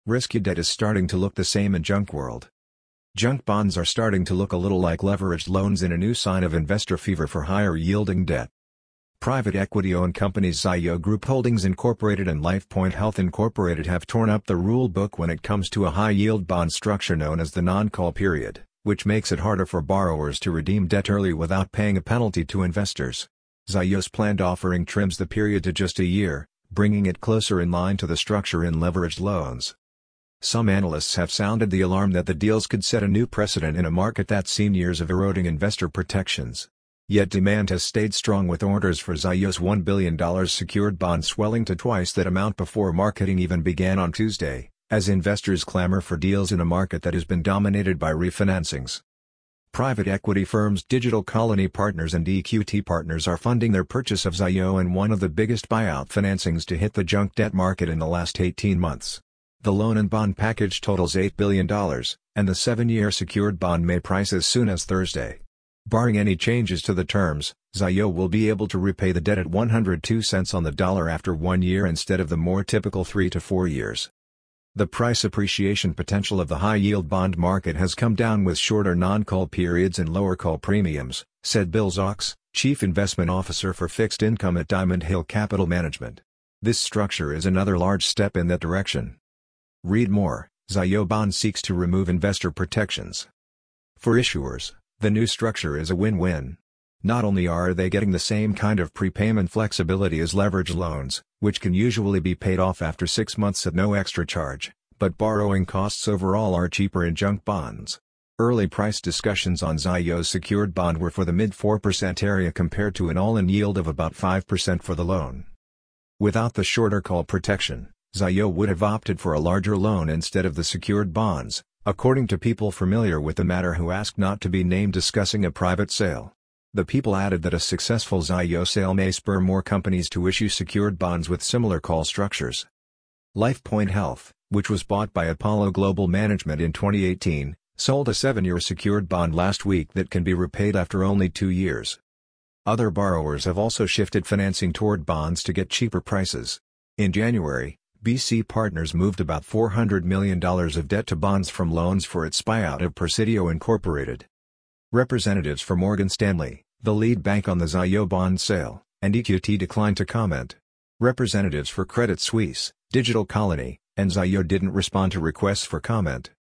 Risky debt is starting to look the same in junk world. Junk bonds are starting to look a little like leveraged loans in a new sign of investor fever for higher-yielding debt. Private equity-owned companies Zayo Group Holdings Incorporated and LifePoint Health Incorporated have torn up the rule book when it comes to a high-yield bond structure known as the non-call period, which makes it harder for borrowers to redeem debt early without paying a penalty to investors. Zayo's planned offering trims the period to just a year, bringing it closer in line to the structure in leveraged loans. Some analysts have sounded the alarm that the deals could set a new precedent in a market that's seen years of eroding investor protections. Yet demand has stayed strong with orders for Zayo's $1 billion secured bond swelling to twice that amount before marketing even began on Tuesday, as investors clamor for deals in a market that has been dominated by refinancings. Private equity firms Digital Colony Partners and EQT Partners are funding their purchase of Zayo in one of the biggest buyout financings to hit the junk debt market in the last 18 months. The loan and bond package totals $8 billion, and the 7-year secured bond may price as soon as Thursday. Barring any changes to the terms, Zayo will be able to repay the debt at 102 cents on the dollar after 1 year instead of the more typical 3 to 4 years. The price appreciation potential of the high-yield bond market has come down with shorter non-call periods and lower call premiums, said Bill Zox, Chief Investment Officer for Fixed Income at Diamond Hill Capital Management. This structure is another large step in that direction. Read more. Zayo Bond seeks to remove investor protections. For issuers, the new structure is a win-win. Not only are they getting the same kind of prepayment flexibility as leveraged loans, which can usually be paid off after 6 months at no extra charge, but borrowing costs overall are cheaper in junk bonds. Early price discussions on Zayo's secured bond were for the mid-4% area compared to an all-in yield of about 5% for the loan. Without the shorter call protection, Zayo would have opted for a larger loan instead of the secured bonds, according to people familiar with the matter who asked not to be named discussing a private sale. The people added that a successful Zayo sale may spur more companies to issue secured bonds with similar call structures. LifePoint Health, which was bought by Apollo Global Management in 2018, sold a 7-year secured bond last week that can be repaid after only 2 years. Other borrowers have also shifted financing toward bonds to get cheaper prices. In January, BC Partners moved about $400 million of debt to bonds from loans for its buyout of Presidio Incorporated. Representatives for Morgan Stanley, the lead bank on the Zayo bond sale, and EQT declined to comment. Representatives for Credit Suisse, Digital Colony, and Zayo didn't respond to requests for comment.